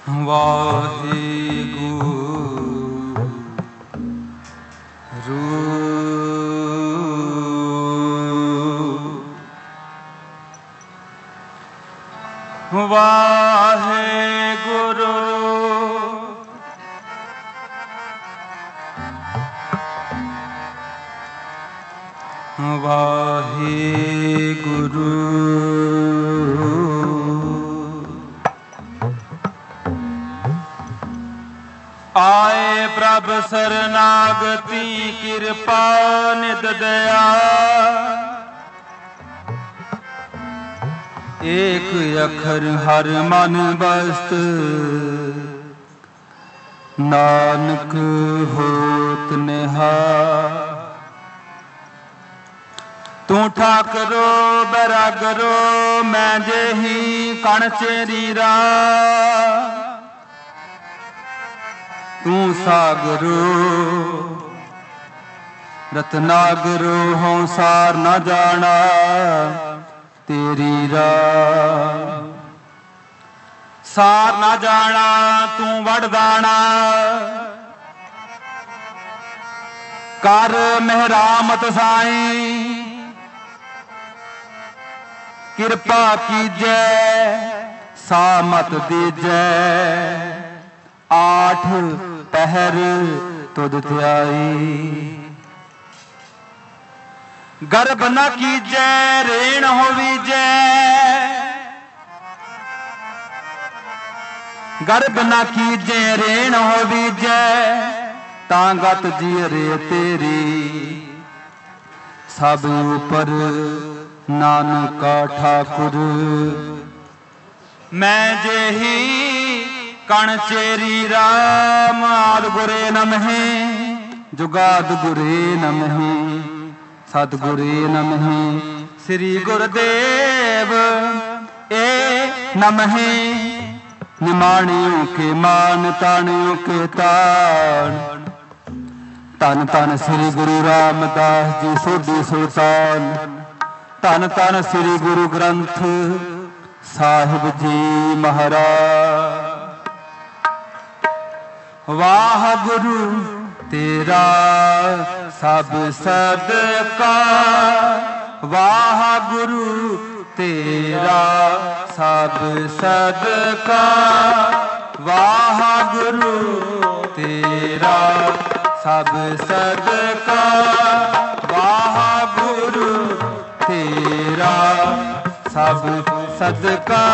ਵਾਹਿਗੁਰੂ ਵਾਹਿਗੁਰੂ ਆਏ ਪ੍ਰਭ ਸਰਨਾਗਤੀ ਕਿਰਪਾ ਨਿਤ ਦਇਆ ਏਕ ਅਖਰ ਹਰ ਮਨ ਬਸਤ ਨਾਨਕ ਹੋਤ ਨਿਹਾਲ। ਤੂੰ ਠਾਕਰੋ ਬੈਰਾਗਰੋ ਮੈਂ ਜਿਹੀ ਕਣ ਚੇਰੀਰਾ ਤੂੰ ਸਾਗਰੋ ਰਤਨਾਗਰੋ ਹਉਸਾਰ ਨਾ ਜਾਣਾ ਤੇਰੀ ਰਾਹ। ਸਾਰ ਨਾ ਜਾਣਾ ਤੂੰ ਵਡਦਾਣਾ ਕਰ ਮਿਹਰਾਮਤ ਸਾਈਂ ਕਿਰਪਾ ਕੀਜੈ ਸਾਮਤ ਦੀਜੈ ਆਠ ਪਹਿਰ ਤੁਧ ਧਿਆਈ। ਗਰਭ ਨ ਕੀਜੈ ਰੇਣ ਹੋਵੀਜੈ ਗਰਭ ਨ ਕੀਜੈ ਰੇਣ ਹੋਵੀਜੈ ਤਾਂ ਗਤ ਜੀਰੇ ਤੇਰੀ ਸਭ ਉਪਰ ਨਾਨਕਾ ਠਾਕੁਰ। ਮੈਂ ਜਿਹੀ ਕਣ ਚੇਰੀ ਰਾਮ ਆਦਿ ਗੁਰੇ ਨਮਹਿ ਜੁਗਾਦ ਗੁਰੇ ਨਮਹਿ ਸਤਿਗੁਰੇ ਨਮਹਿ ਸ੍ਰੀ ਗੁਰਦੇਵ ਏ ਨਮਹਿ। ਨਿਮਾਣਿਓ ਕੇ ਮਾਨ ਤਾਣਿਓ ਕੇ ਤਾਣ ਧੰਨ ਧੰਨ ਸ੍ਰੀ ਗੁਰੂ ਰਾਮਦਾਸ ਜੀ ਸੋਢੀ ਸੁਲਤਾਨ ਧੰਨ ਧੰਨ ਸ੍ਰੀ ਗੁਰੂ ਗ੍ਰੰਥ ਸਾਹਿਬ ਜੀ ਮਹਾਰਾਜ। ਵਾਹਿਗੁਰੂ ਤੇਰਾ ਸਭ ਸਦਕਾ ਵਾਹਿਗੁਰੂ ਤੇਰਾ ਸਭ ਸਦਕਾ ਵਾਹਿਗੁਰੂ ਤੇਰਾ ਸਭ ਸਦਕਾ ਵਾਹਿਗੁਰੂ ਤੇਰਾ ਸਭ ਸਦਕਾ।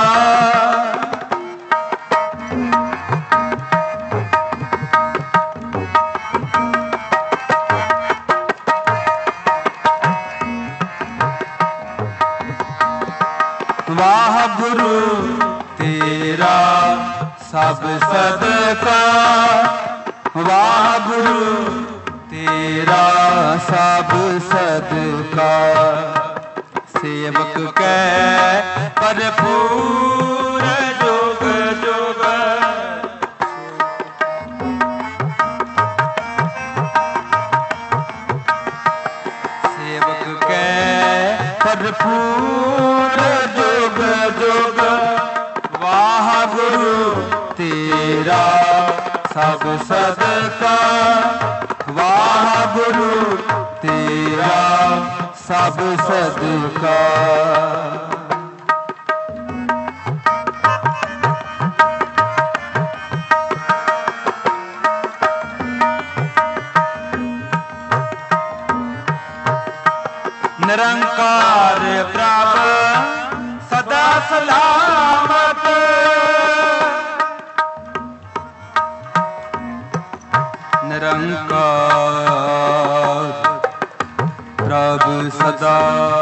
ਵਾਹਿਗੁਰੂ ਤੇਰਾ ਸਭ ਸਦਕਾ ਵਾਹਿਗੁਰੂ ਤੇਰਾ ਸਭ ਸਦਕਾ। ਸੇਵਕ ਕੈ ਭਰਪੂਰ ਜੁਗ ਜੁਗ ਸੇਵਕ ਕੈ ਭਰਪੂਰ ਜੁਗ ਜੁਗ ਵਾਹਿਗੁਰੂ ਤੇਰਾ ਸਭ ਸਦਕਾ ਵਾਹਿਗੁਰੂ ਤੇਰਾ ਸਭ ਸਦਕਾ। ਨਿਰੰਕਾਰ ਪ੍ਰਭ ਸਦਾ ਸਲਾਮਤ ਨਿਰੰਕਾਰ ਪ੍ਰਭ ਸਦਾ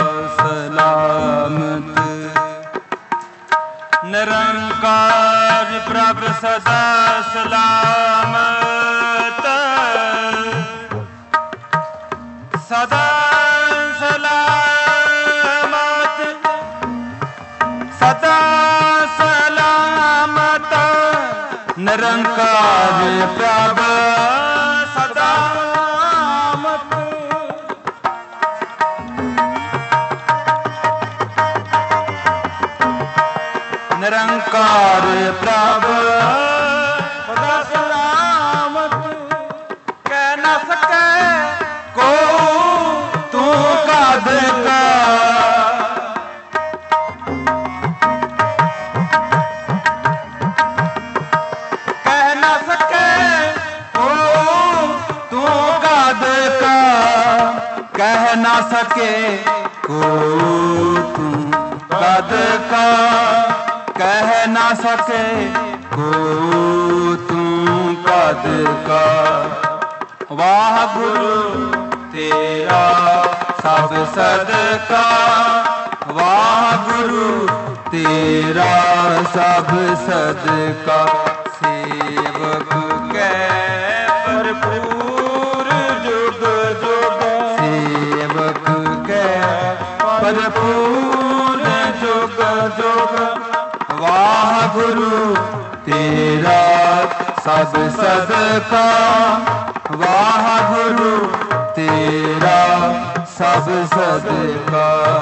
ਸਲਾਮਤ ਨਿਰੰਕਾਰ ਪ੍ਰਭ ਸਦਾ ਸਲਾਮਤ ਸਦਾ ਸਲਾਮਤ ਸਦਾ ਸਲਾਮਤ ਨਿਰੰਕਾਰ ਪ੍ਰਭ ਸਦਾ ਸਲਾਮਤ ਨਿਰੰਕਾਰ ਪ੍ਰਭ सके को तू कद का, कह ना सके को तू कद का। वाह गुरु तेरा सब सदका, वाह गुरु तेरा सब सदका। सेवक कै भरपूर जुग जुग, सेवक कै भरपूर जुग जुग। वाह गुरु तेरा सब सदका, वाह गुरु तेरा सब सदका।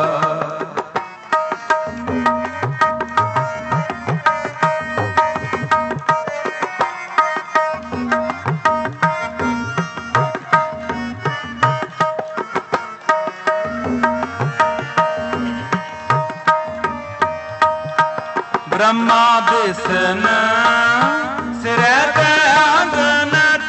ब्रह्मा विष्णु सिरै ते अंगनत,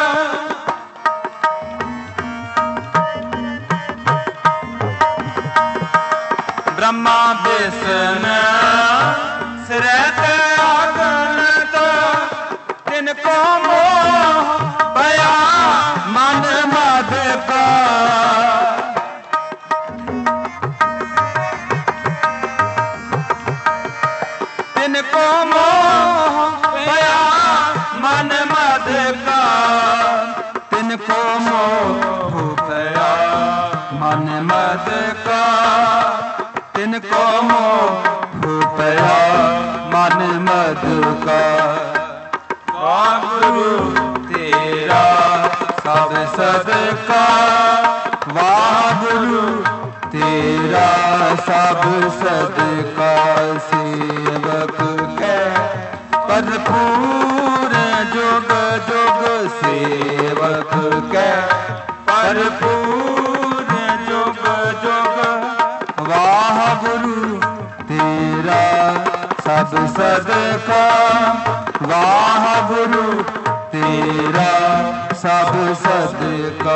ब्रह्मा विष्णु सिरै ते अंगनत। तिनको मोह भया मन मद का, तिनको मोह भया मन मद का, तिनको मोह भया मन मद का, तिनको मोह भया मन मद का। वाह गुरु तेरा सब सदका, वाह गुरु तेरा सब सदका। सेवक कै भरपूर जुग जुग, सेवक कै भरपूर जुग जुग। वाह गुरु तेरा सब सदका, वाह गुरु तेरा सब सदका।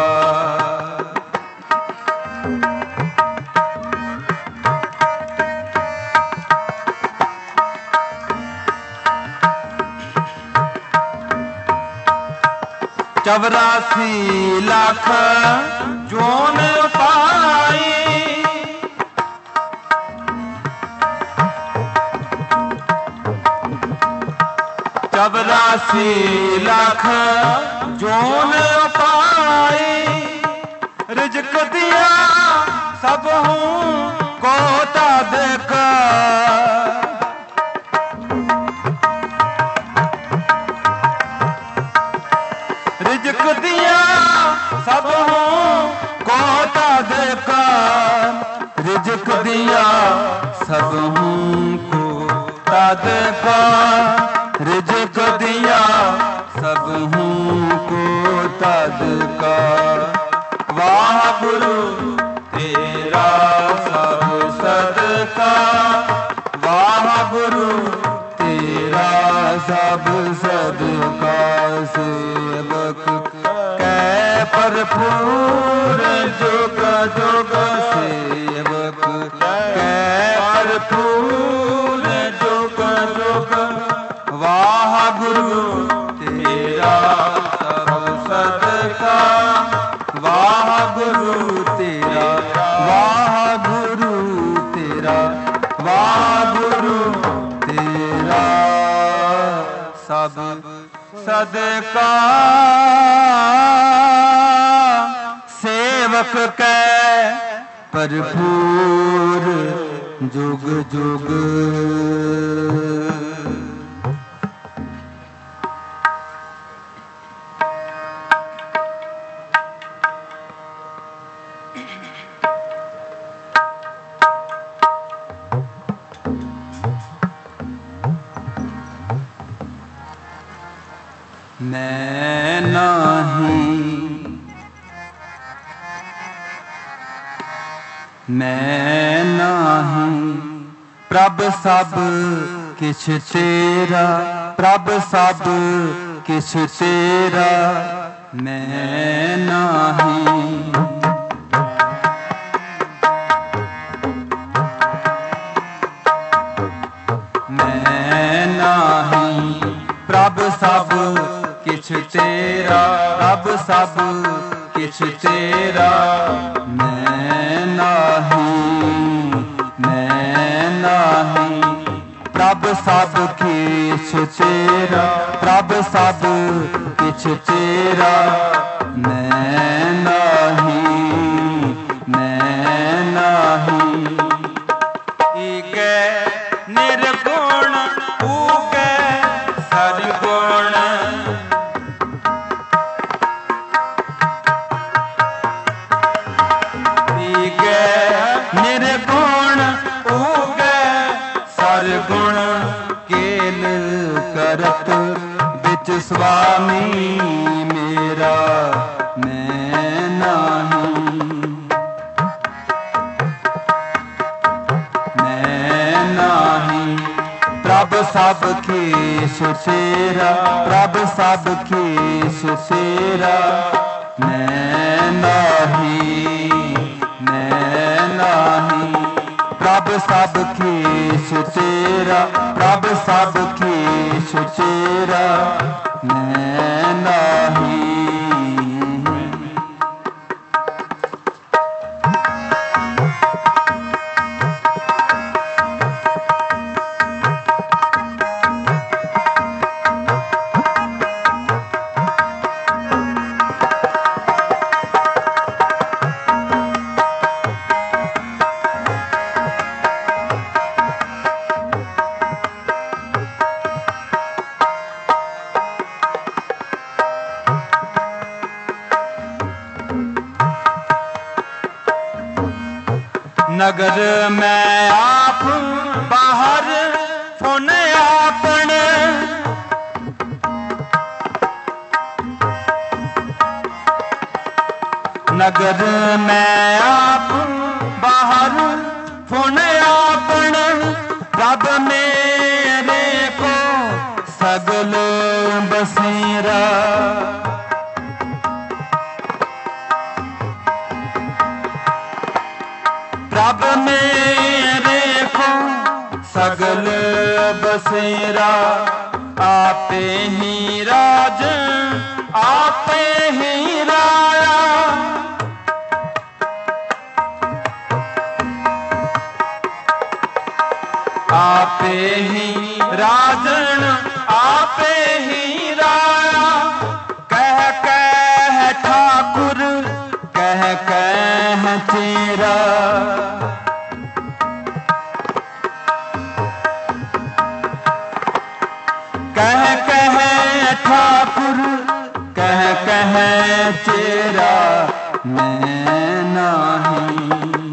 चौरासी लाख जोन पाई, चौरासी लाख जोन पाई। रिज़्क़ दिया सब हूँ को तद का, रिज़्क़ दिया सब हूँ को तद का, रिज़्क़ दिया सब हूँ को तद का, रिज़्क़ दिया सब हूँ को तद का। वाह गुरु तेरा सब सदका, वाह गुरु तेरा सब सदका। सेवक कै भरपूर जुग जुग, सेवक कै भरपूर जुग जुग। वाह गुरु तेरा सब सदका, वाह गुरु तेरा, वाह गुरु तेरा, वाह गुरु तेरा सब सदका। सेवक कै भरपूर जुग जुग। मैं नहीं, मैं नहीं प्रभ सब किछ तेरा, प्रभ सब किछ तेरा। मैं नहीं, सब किछ तेरा, रब सब किछ तेरा। मैं नहीं, मैं नहीं, प्रभ सब किछ तेरा, प्रभ सब किछ तेरा। मैं नहीं, मैं नहीं। ईकै निर्गुण ऊकै सरगुण, ईकै निर्गुण ऊकै सरगुण। केल करत बिच स्वामी मेरा, मैं नहीं, मैं नहीं। प्रभ सब किछ तेरा, प्रभ सब किछ तेरा। मैं नहीं, मैं नहीं, प्रभ सब किछ तेरा, प्रभ सब किछ तेरा। मैं नहीं। नगर में आप बाहर फोन आपने, नगर में आप बाहर फोन आपने। रब मेरे को सगल बसेरा, प्रभ मेरे को सगल बसेरा। आपे ही राज आपे ही राया, आपे ही राजन आपे ही राया। कह कह ठाकुर कह कह तेरा, कह कह ठाकुर कह कह तेरा। मैं नहीं,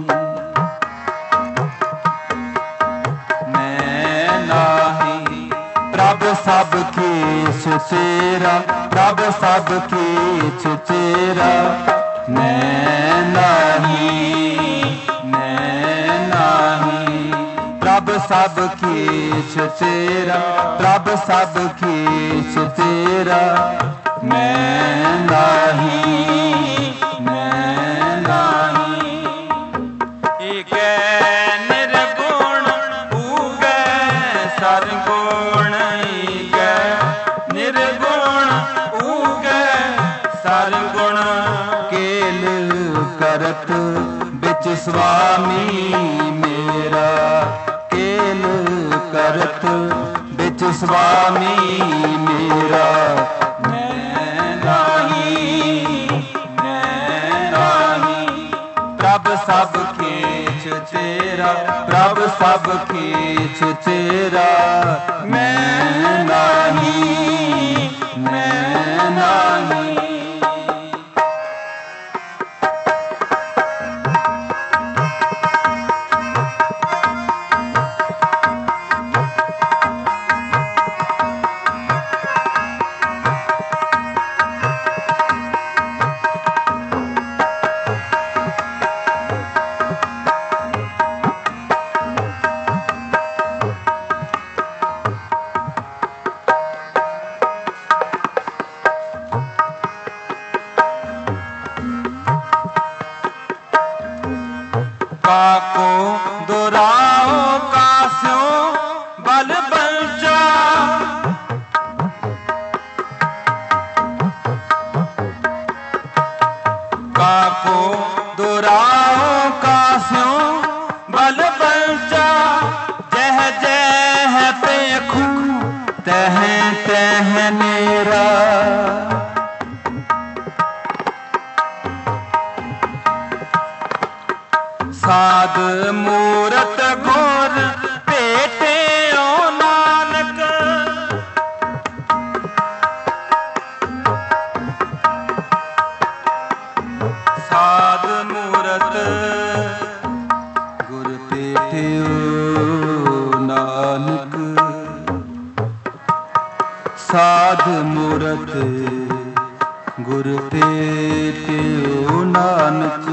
मैं नहीं। प्रभ सब किछ तेरा, प्रभ सब किछ तेरा। मैं नहीं, मैं नहीं। प्रभ सब किछ तेरा, प्रभ सब किछ तेरा। मैं नहीं, मैं नहीं। ईकै निर्गुण ऊकै सरगुण, ईकै निर्गुण ऊकै सरगुण। केल करत बिच स्वामी मेरा, केल करत बिच स्वामी मेरा। मैं नहीं, मैं नहीं। प्रभ सब किछ तेरा, प्रभ सब किछ तेरा। मैं नहीं, मैं नहीं। तह तह मेरा साध मूरत गुर भेटे ओ नानक साध मूरत गुर भेटे ओ नानक साध मूरत गुर भेटे ओ नानक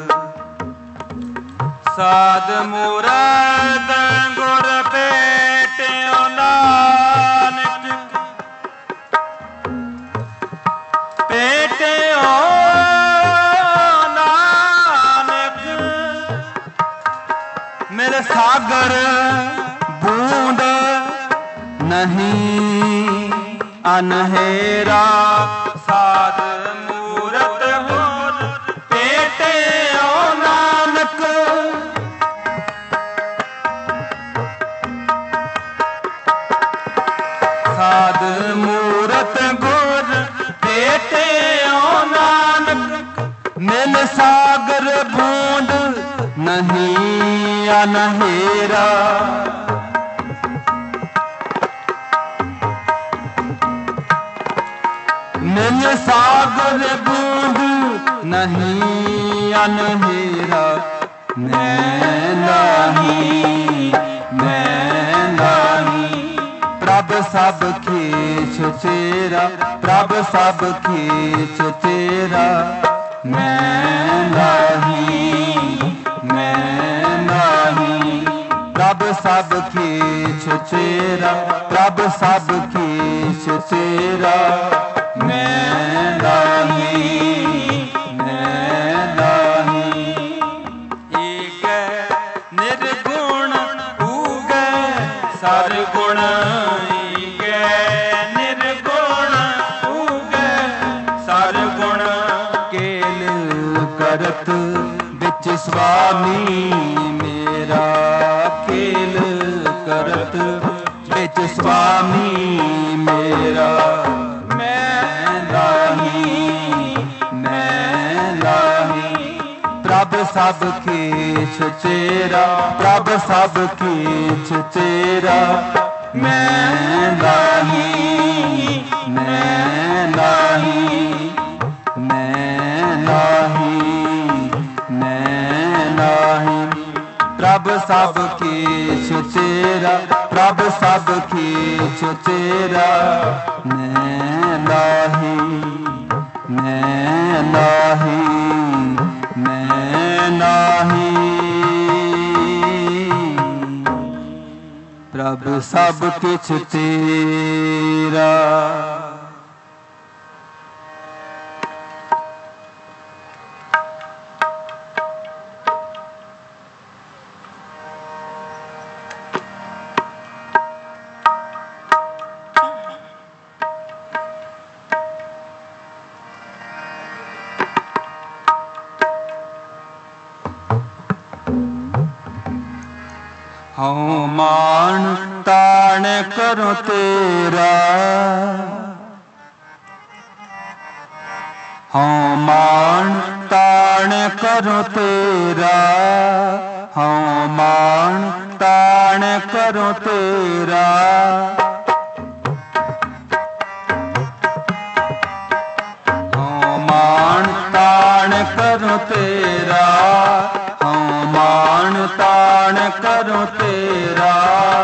साध मूरत गुर भेटियो नानक भेटियो नानक मिल सागर बूंद नहीं अनहेरा साध मूरत गुर भेटियो नानक साध मूरत गुर भेटे ओ नानक मिल सागर बूंद नहीं अनहेरा मिल सागर बूंद नहीं अनहेरा मैं नहीं प्रभ सब खींच तेरा प्रभ सब खींच तेरा मैं नहीं प्रभ सब खींच तेरा प्रभ सब खींच तेरा मैं नहीं एक निर्गुण उगै सरगुण करत बिच स्वामी मेरा खेल करत बिच स्वामी मेरा मैं नहीं प्रभ सब खींच तेरा प्रभ सब खींच तेरा मैं नहीं प्रभ सब खींच तेरा प्रभ सब खींच तेरा मैं नहीं प्रभ सब किछ तेरा हूँ मान तान करो तेरा हूँ मान तान करो तेरा हूँ मान तान करो तेरा हूँ मान तान करो तेरा हूँ मान तान करो तेरा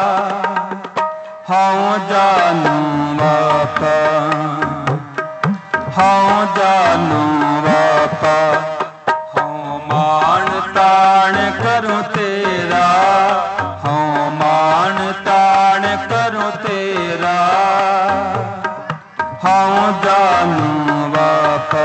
हूँ जानू बापा हूँ जानू बापा हूँ मान तान करो तेरा हूँ मान तान करो तेरा हूँ जानू बापा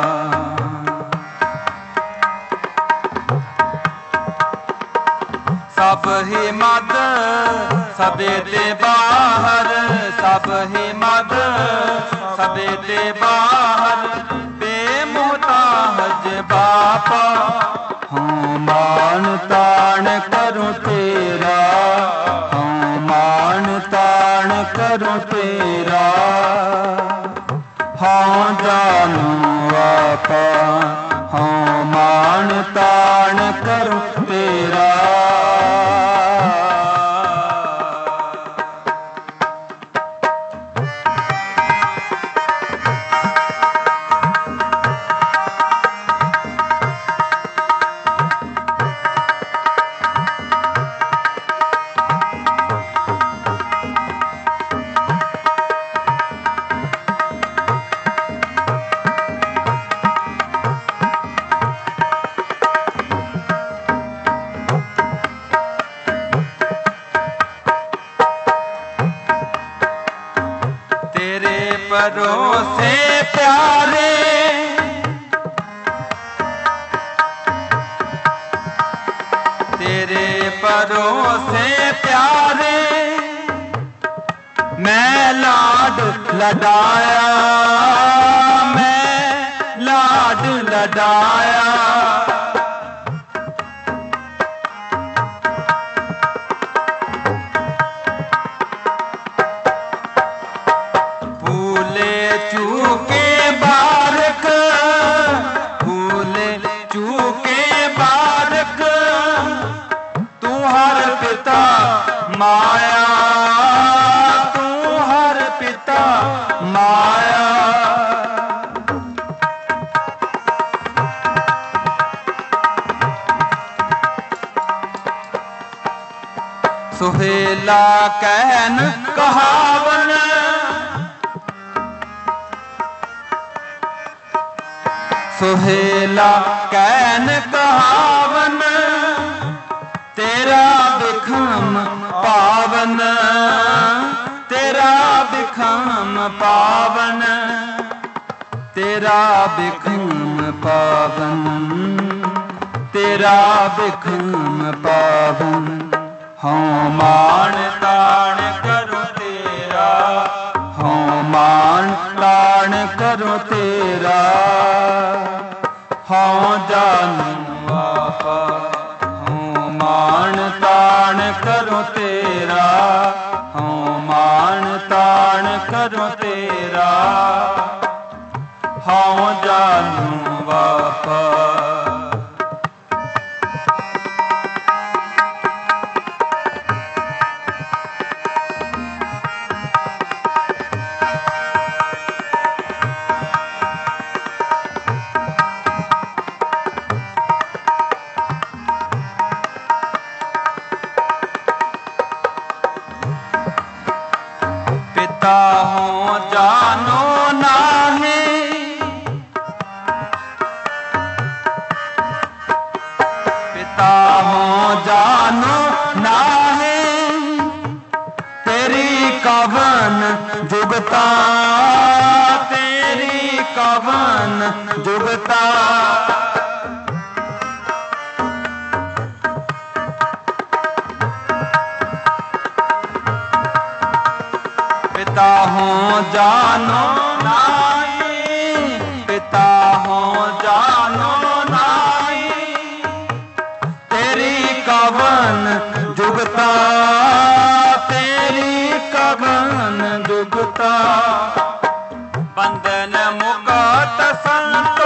सब ही मद सबे दे बाहर सब ही मद सबे दे बाहर बेमुहताज बापा हूँ मान तान करूँ तेरा हूँ मान तान करूँ करूं तेरा, हाँ जानू आपा, हाँ मान तान करूं तेरा। तेरे भरोसे प्यारे, तेरे भरोसे प्यारे, मैं लाड लडाया, मैं लाड लडाया। भूले चूके बारक, भूले चूके बारक, तू हर पिता माया, तू हर पिता माया। सुहेला कहन कहावन, सुहेला कहन कहावन, तेरा बिखम पावन, तेरा बिखम पावन, तेरा बिखम पावन, तेरा बिखम पावन। हाँ मान तान करो तेरा, हाँ मान तान करो तेरा, हाँ जानू आपा, हाँ मान तान करो तेरा, हाँ मान तान करो तेरा, हाँ जानू आपा। पिता हो जानो नाहे, पिता हो जानो नाहे, तेरी कवन जुगता, तेरी कवन जुगता। पिता हो जानो नाई, पिता हो जानो नाई, तेरी कवन जुगता, तेरी कवन जुगता। बंधन मुक्त संतो,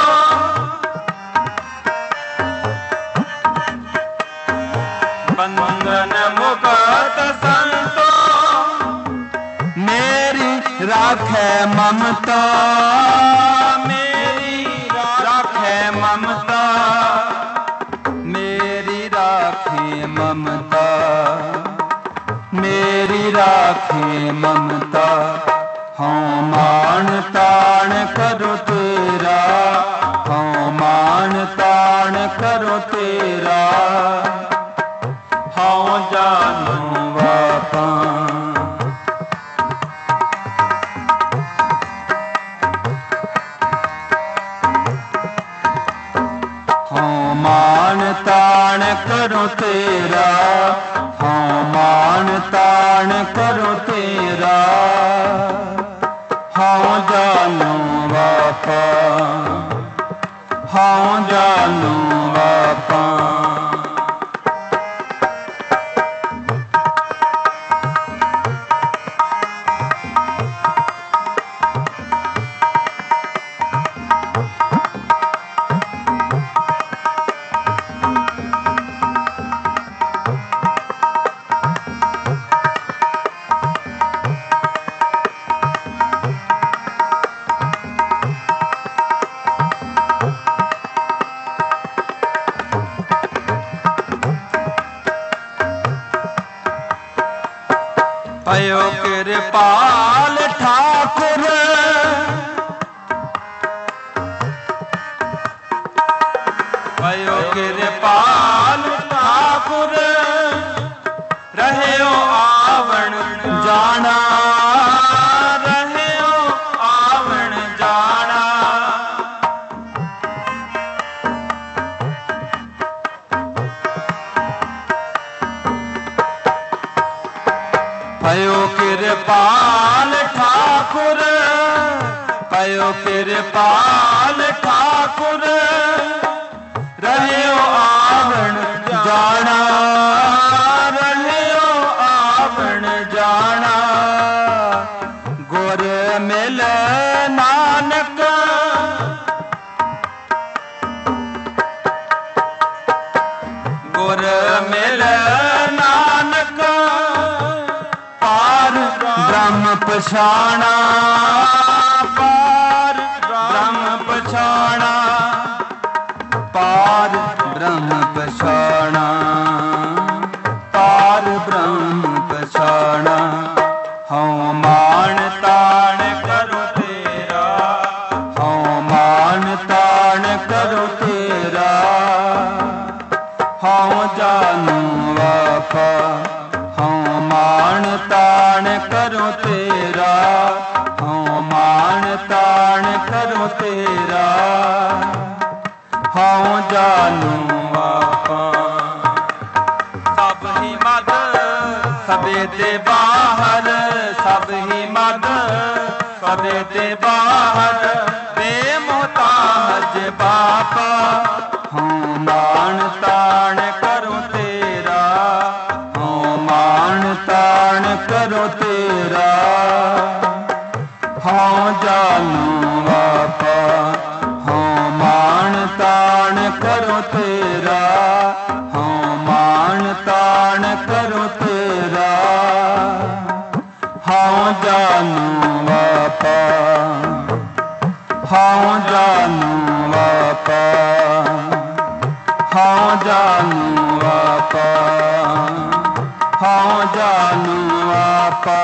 बंधन मुक्त संतो, मेरी राखे ममता, मेरी राखे ममता, मेरी राखे ममता, मेरी राखे ममता। हाँ मान तान करो तेरा, हाँ मान तान करो तेरा, हाँ जानू आपा। हाँ मान तान करो तेरा, हाँ मान तान करो तेरा, हाँ जानू आपा, हाँ जानू आपा। कृपाल ठाकुर भयो कृपाल ठाकुर रहे आवण जाना रहे आवण जाना भयो कृपाल ठाकुर भयो कृपाल ठाकुर रहे आवण जाना रहे आवण जाना गुर मिल नानक गुर मिल नानक पार ब्रह्म पछाणा पार ब्रह्म पछाणा पार ब्रह्म पछाणा पार ब्रह्म पछाणा हऊँ मान ताण करो तेरा हऊँ मान ताण करो तेरा हऊँ जानू आपा हऊँ मान ताण करो तेरा हऊँ मान ताण करो तेरा हऊँ जानू आपा सब ही मद सबे दे बाहर सब ही मद सबे दे बाहर बेमोहताज बापा हूँ मान ताण करो तेरा हूँ मान ताण करो तेरा हूँ जानू आपा हूँ मान ताण करो तेरा हूँ मान ताण करो तेरा हूँ जानू आपा हूँ जानू आपा हूँ जानू आपा हूँ जानू आपा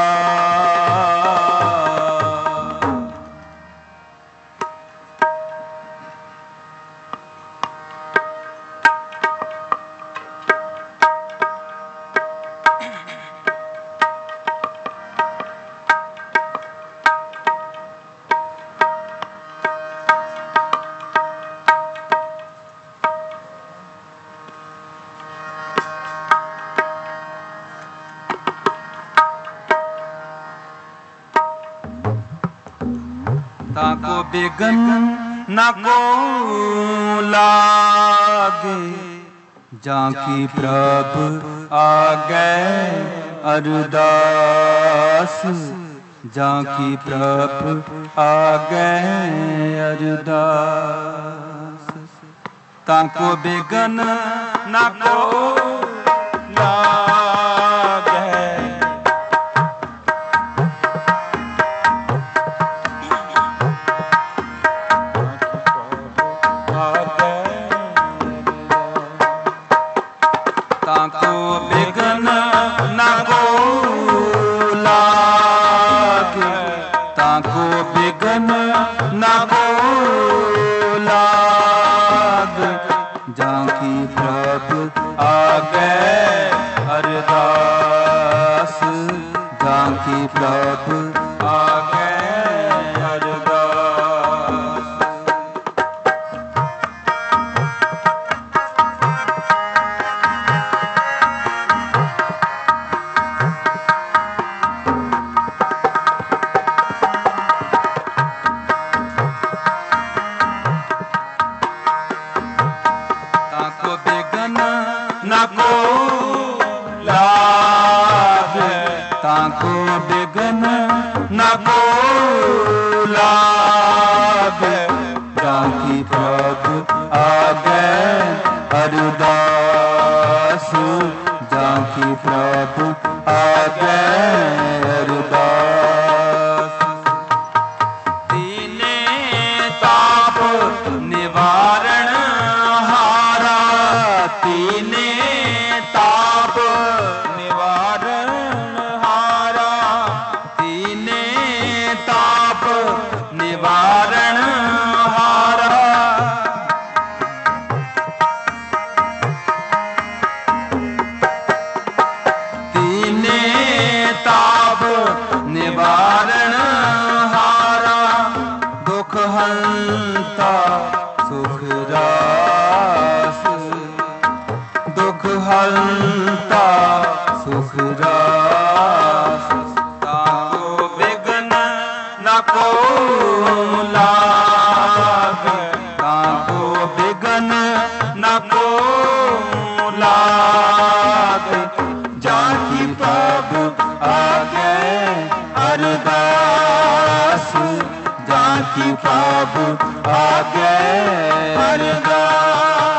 ताको बिगन न को लागे जाकी प्रभु आ गए अरदास जाकी प्रभु आ गए अरदास ताको बिगन न को लागे ताको बिगन न को लागे ताको बिगन न को लागे जाकी प्रभु आ गए अरदास जाकी प्रभु आ गए अरदास ताको बिगन न को लागे ताको बिगन न को लागे जाकी प्रभु आ गए अरदास जाकी प्रभु आ गए अरदास दीने ताप निवारण हारा तीने ताप निवारण हारा को लागे, ताको बिघन न को लागे। जाकी प्रभु आगे अरदास, जाकी प्रभु आगे अरदास।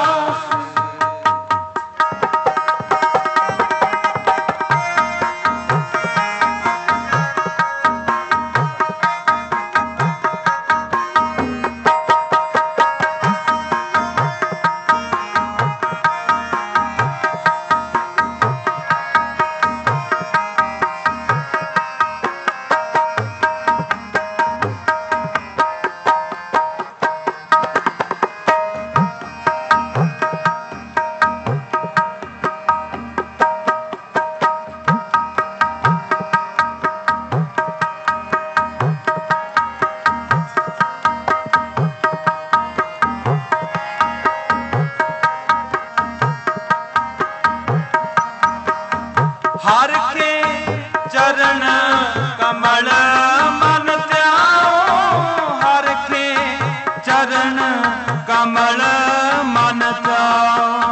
हर के चरण कमल मन त्याओ, हर के चरण कमल मन त्याओ।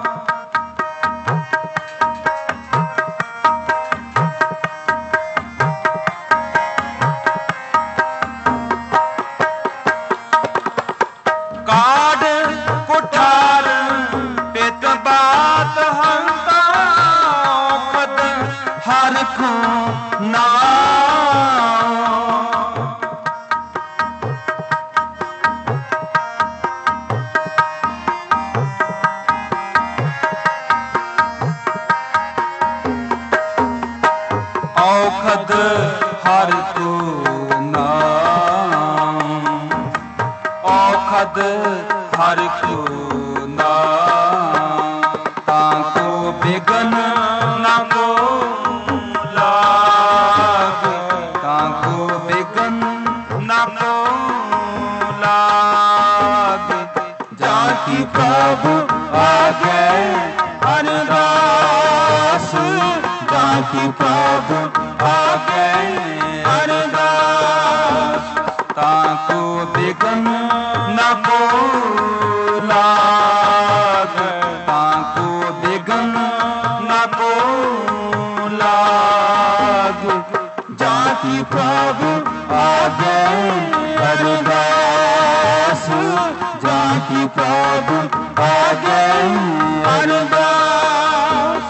काड कुठार पित बात हंता, हर को नाम। औखद हर को नाम, औखद हर को नाम। ताको बिघन न को लागे, ताको बिघन न को लागे। जाकी प्रभु आगे अरदास, जाकी प्रभु आगे अरदास। ताको बिघन न को लागे, ताको बिघन न को लागे। जाकी प्रभु आगे अरदास, जाकी प्रभु आगे अरदास।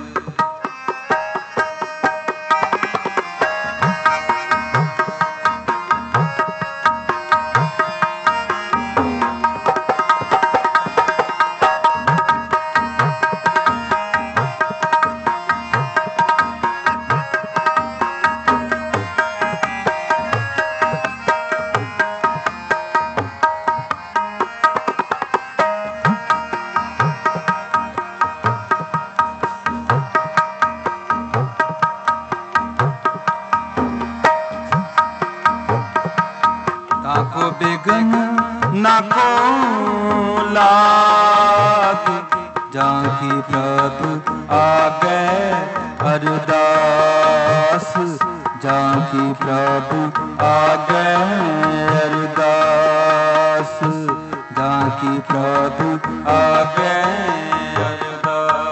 ताको बिघन न को लागे, जाकी प्रभु आगे अरदास, जाकी प्रभु आगे अरदास, जाकी प्रभु आगे अरदास।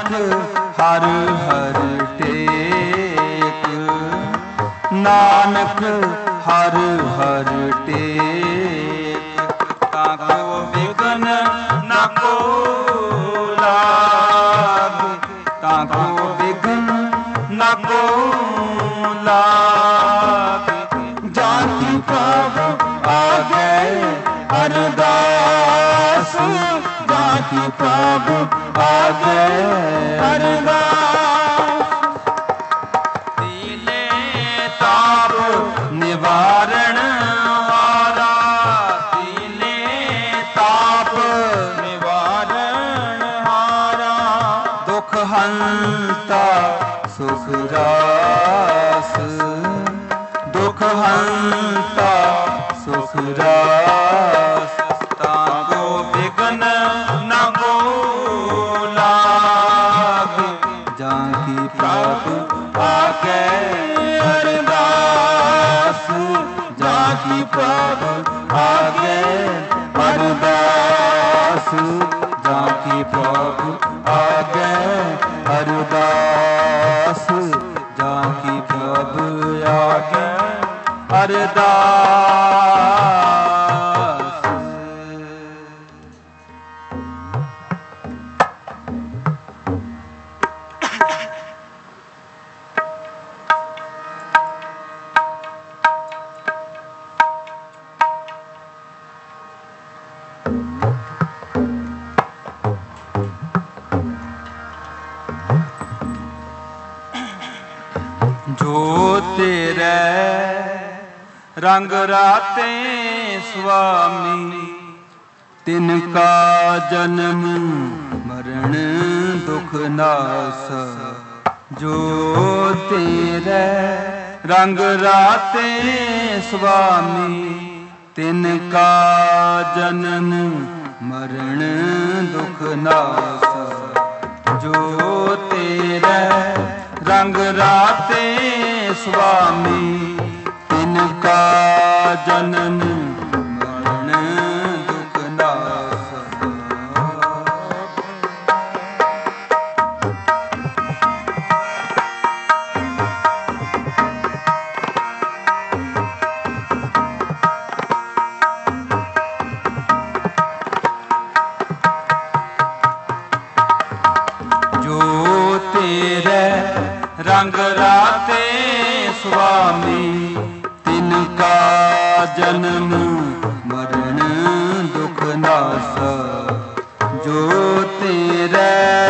हर हर टेक, नानक हर हर टेक। ताको विघन न को लागे, ताको विघन न को लागे। जाति प्रभु आगे अरदास, जाति प्रभु आगे अरदास। दीने ताप निवारण हारा, दीने ताप निवारण हारा। दुख हंता सुख रास, दुख हंता सुख रास। ताको विघन न को लागे, जाकी प्रभु आगे अरदास, जाकी प्रभु आगे अरदास, जाकी प्रभु आगे अरदास, जाकी प्रभु आगे अरदास। जो तेरे रंग राते स्वामी, तिनका जन्म मरण दुख नास। जो तेरे रंग राते स्वामी, तिनका जन्म मरण दुख नास। जो तेरे रंग राते स्वामी, तिनका जन्म मरण दुख नास। जो तेरे रंग राते स्वामी, तिनका जन्म मरण दुख नास। जो तेरे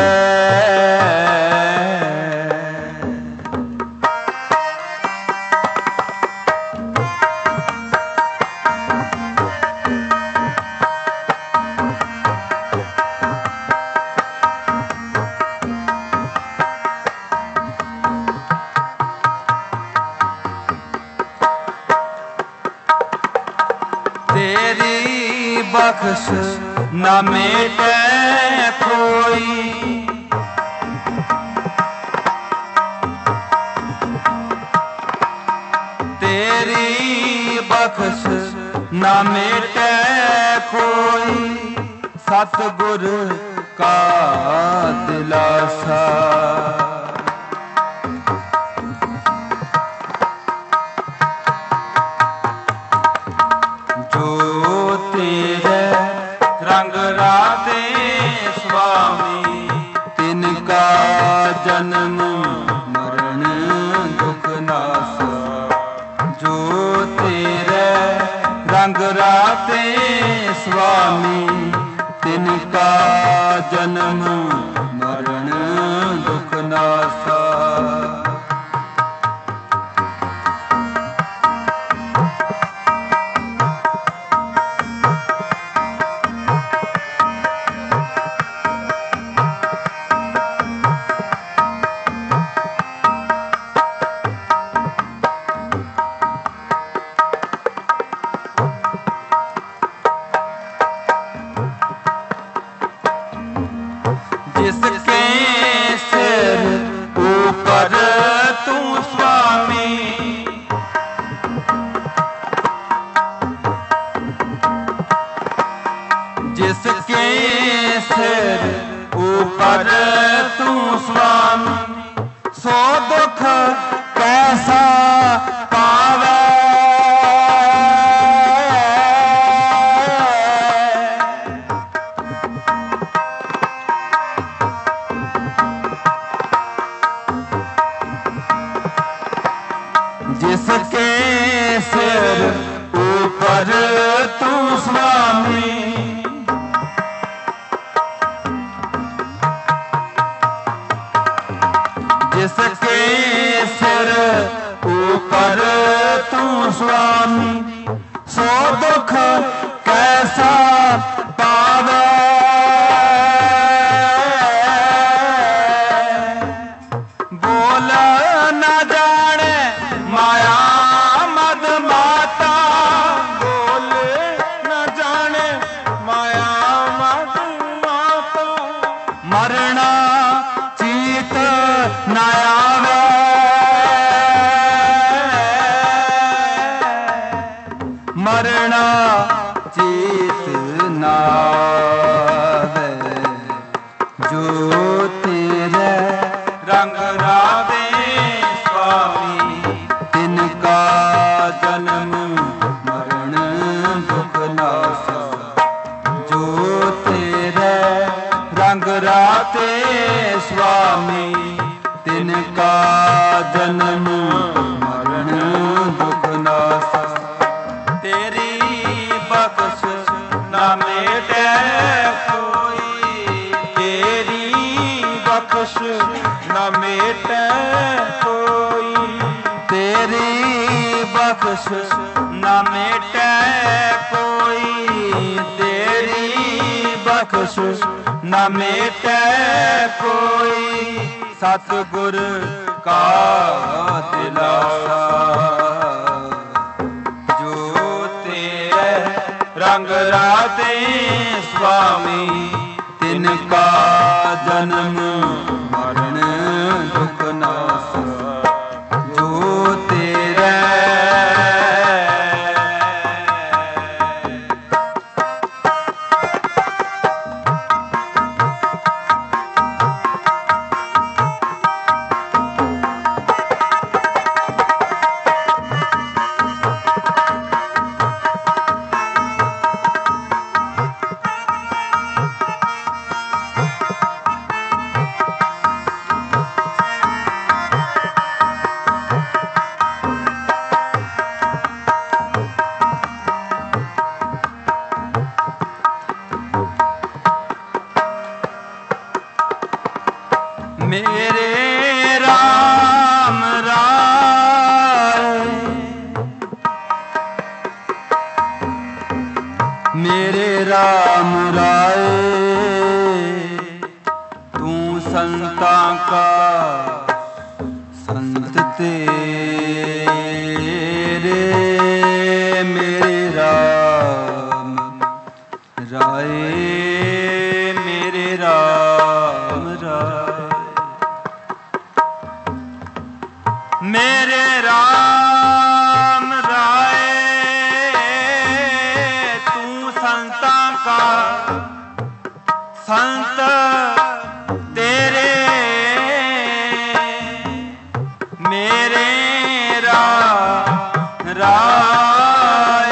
तेरी बख्श न मेटे कोई, तेरी बख्श न मेटे कोई। सतगुर का दिलासा, रंग राते स्वामी, तिनका जन्म मरण दुख नास। जो तेरे रंग राते स्वामी, तिनका जन्म मरण दुख नासा। ऊपर तू स्वामी, सो दुख कैसा पावे। जिसके सिर ऊपर तू स्वामी, जिसके सिर ऊपर तू स्वामी, सो दुख कैसा पावे। बोल न जाने माया मद माता, बोल न जाने माया मद माता, मरना चीत न आवे। मरना चीत न आवे, जो तेरे रंग राधे स्वामी, तिनका जन्म मरण दुख नाश। जो तेरे रंग राधे स्वामी, तिनका जन्म मरण दुख नाश। तेरी बख्श न मेटे कोई, तेरी बख्श न मेटे कोई, तेरी बख्श न मेटे कोई, तेरी बख्श न मेटे कोई। सतगुर का दिलासा, जो तेरे रंग राधे स्वामी, तिनका जन्म मरण दुख नाश। जो तेरे मेरे राम राय, मेरे राम राय, तू संता का संत तेरे। मेरे राम राय, मेरे राम राय, मेरे राम राय, तू संता का संत तेरे। मेरे राम राय,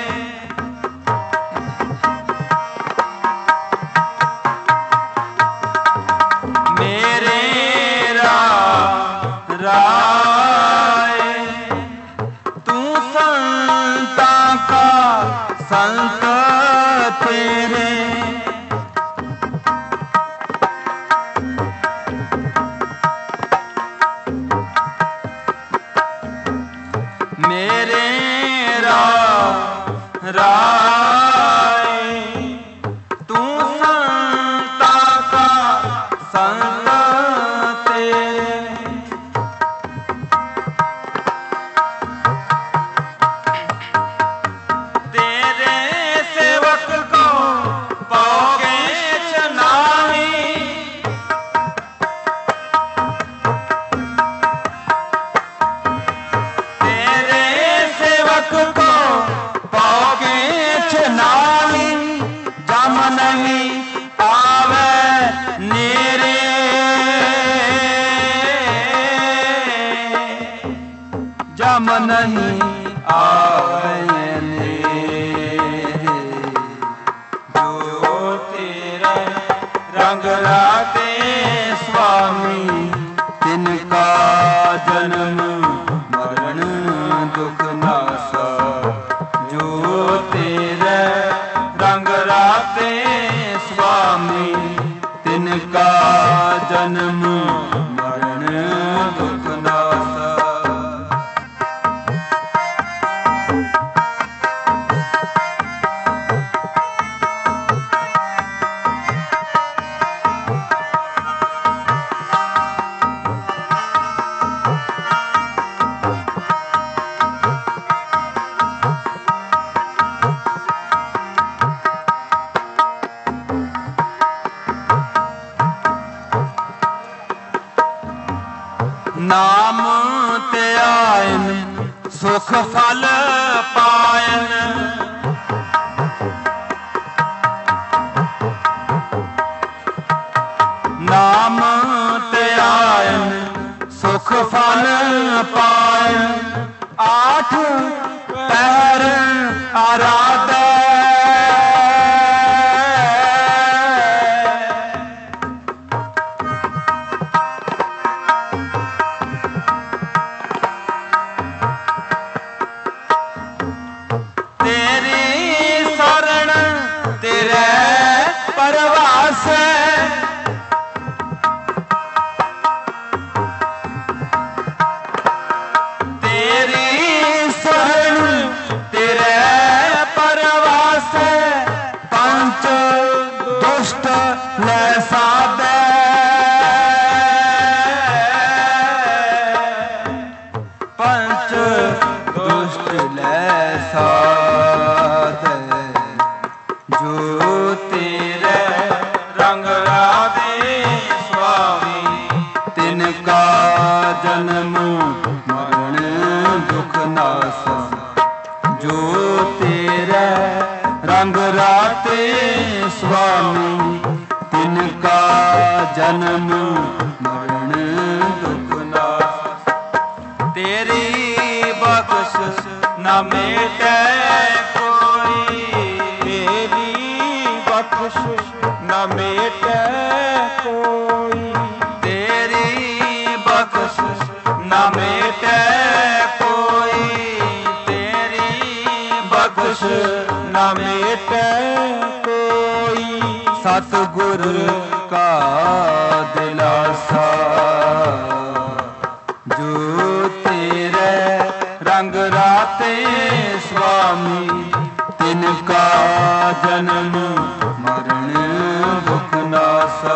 मेरे राम राय, तू संता का संत तेरे। मेरे राम राय, तू संता का संत तेरे। तेरे सेवक को पाओगे छनाही, तेरे सेवक को पाओगे नहीं आवे। जो तेरे रंग राते स्वामी तिनका जन्म मरण दुख नासा। जो तेरे रंग राते स्वामी तिनका जन्म मरण दुख नासा। नाम ते आयन सुख फल पायन। नाम ते आयन सुख फल पायन। आठ पैर आराधे जन्म मरण दुख नासा। जो तेरे रंग राते स्वामी तिनका जन्म मरण दुख नासा। तेरी बख्शिश न मेटे कोई। तेरी बख्शिश न मेटे कोई। तेरी बख्शिश न मेटे कोई। तेरी बख्शिश न मेटे कोई। सतगुर का दिलासा। जो तेरे रंग राते स्वामी तिनका जन्म मरण दुख नासा।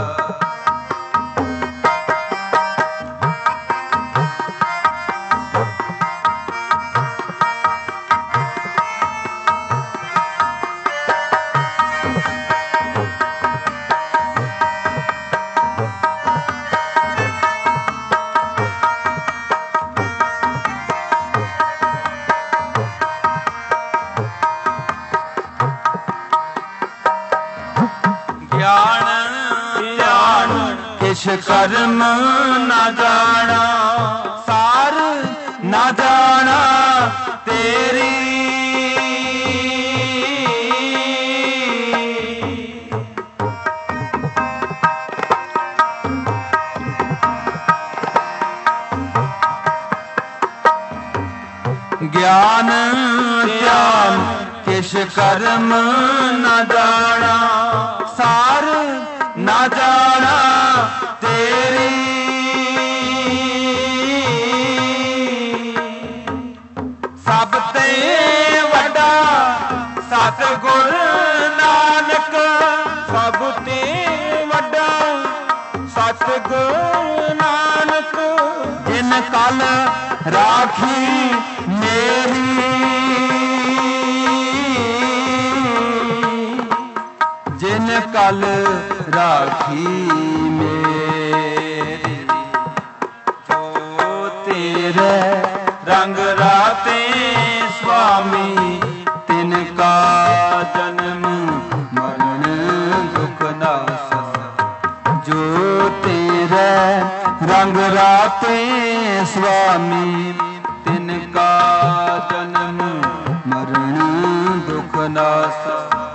ज्ञान ध्यान किश कर्म न जाना। सार न जाना तेरी। ज्ञान ध्यान किश कर्म न जाना। सार न जाना तेरी। सब ते वड्डा सतगुर नानक। सब ते वड्डा सतगुर नानक। जिन कल राखी मेरी। जिन कल राखी मेरी। जो तेरे रंग राते स्वामी तिनका जन्म मरण दुख नासा। जो तेरे रंग राते स्वामी तिनका नासा।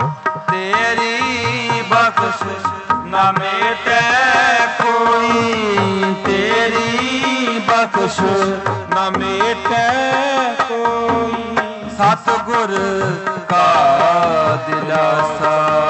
तेरी बख्श न मेटे कोई, तेरी बख्श न मेटे कोई। सतगुर का दिलासा,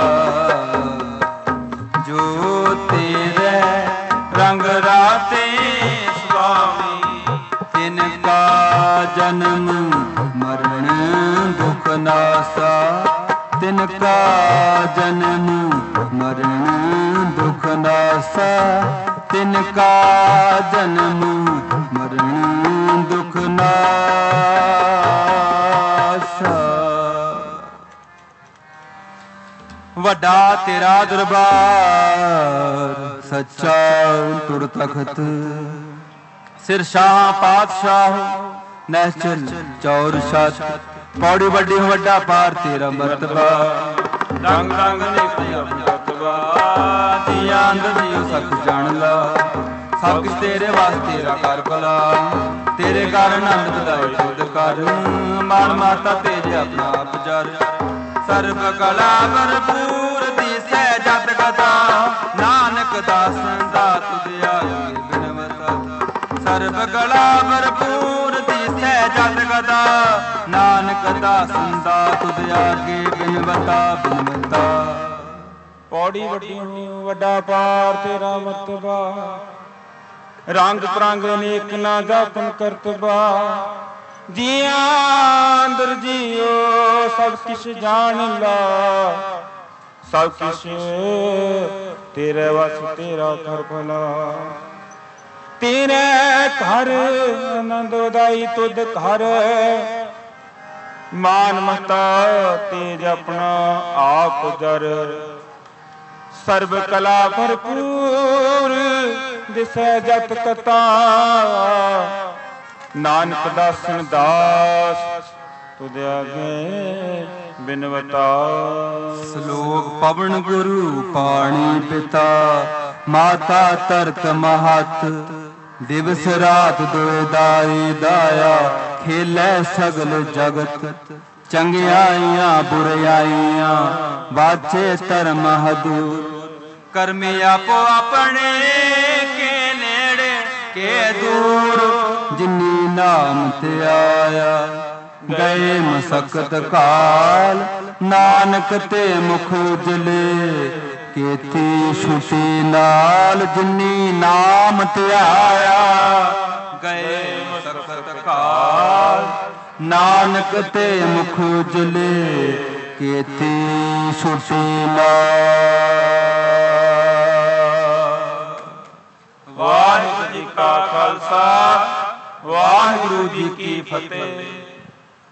जो तेरे रंग राते स्वामी। तिनका जन्म मरण दुख नासा, तिनका जन्म मरण दुख नासा। तिनका जन्म मरण दुख नासा। वड्डा तेरा दरबार सच्चा तुर तखत। सिर शाह पातशाह नैचल चौर छत। पौड़ी वड्डी वड्डा पार तेरा मरतबा। रंग रंग निकलिया मरतबा, दिया अंदर जियो सब जान ला। सब कुछ तेरे वास्ते तेरा कर भला, तेरे कारण आनंद दाए खुद कर। मान माता तेरे अपना आप जर, सर्व कला भरपूर दिसै जत कथा। नानक दास दात दे आगे बिनवता, सर्व कला भरपूर दिसै जत कथा। नानक दास दात दे आगे बिनवता बिनवता। पौड़ी वड्डी वड्डा पार तेरा मरतबा। रंग परंग अनेक ना जातन करतबा। जिया अंदर जियो सब किश जान ला। सब किश तेरे वस तेरा कर भला। तेरे घर आनंद उदाई तुद घर। मान मता तेज अपना आप जर। सर्व कला भरपूर दिसै जत कथा। नानक दासन दास तुद आगे बिनवता। श्लोक पवन गुरु पाणी पिता। माता तरत महत, दिवस रात दोए दाई दाया। खेलै सगल जगत, चंगियाइयां बुराइयां बाचे धर्म हदूर। करमी आपो अपने के नेड़े के दूर। जिनी नाम ते आया गए मसकत काल। नानक ते मुख उजले केती छुटी नाल। जिनी नाम ते आया गए मसकत काल। नानक ते मुख उजले केती छुटी नाल। वाहिगुरू जी का खालसा, वाहिगुरू जी की फतेह।